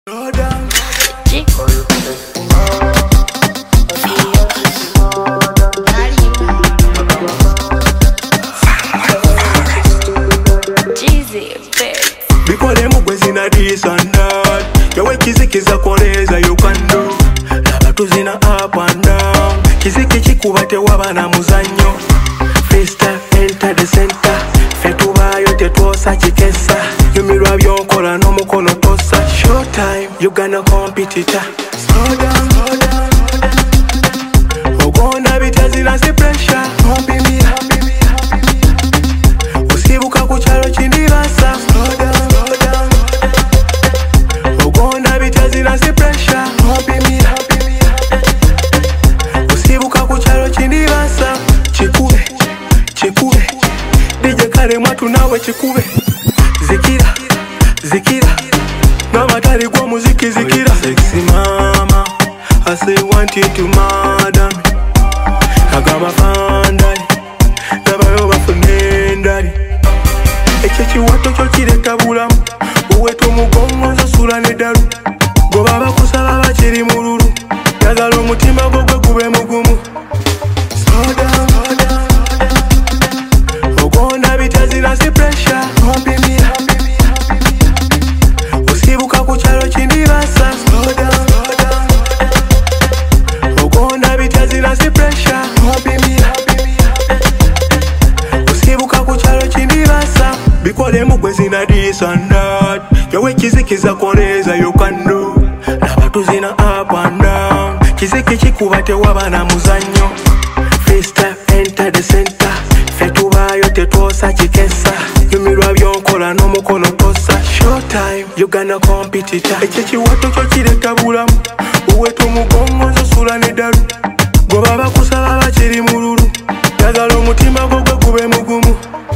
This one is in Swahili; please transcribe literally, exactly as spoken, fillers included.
Bikole mugwezi na this and that. Yawe kiziki za koleza you can do. Laba tuzina up and down. Kiziki chikubate waba na muzanyo. Freestyle enter the center. Fetuba yote tuosa chikesa. Yumirwa byonkola no mukono tosa. Showtime, you gonna competitor. Slow down, slow down, slow down. Ogonda bitazina si pressure. Hombi mi, hombi mi, hombi mi. Usibuka kuchalo chindi basa. Slow down. Mwatu nawe chikube Zikira, zikira Namatari kwa muziki zikira Sexy mama I say want you to murder me Nagama fandari Nabayo bafunendari Echechi wato chochire tabulamu Uweto mugongo nzo sura nedaru Gobaba kusala bachiri mururu Yagalo mutima gogwe gube mugumu Slow down, slow down Ogonda bitazina si pressure Hombi mi, hombi mi, hombi mi. Usibuka kuchalo chindi basa Slow down, slow down Ogonda bitazina si pressure Hombi mi, hombi mi, hombi mi. Usibuka kuchalo chindi basa Bikole mugwezi na this and that. Yawe kiziki za koleza you can do. Laba tuzina up and down. Kiziki chikubate waba na muzanyo. Freestyle enter the center. Fetuba yote tuosa chikesa. Yumirwa byonkola no mukono tosa. Showtime, you gonna competitor. Echechi wato chochire tabulamu. Uweto mugongo nzo sura nedaru. Gobaba kusala bachiri mururu. Yagalo mutima gogwe gube mugumu.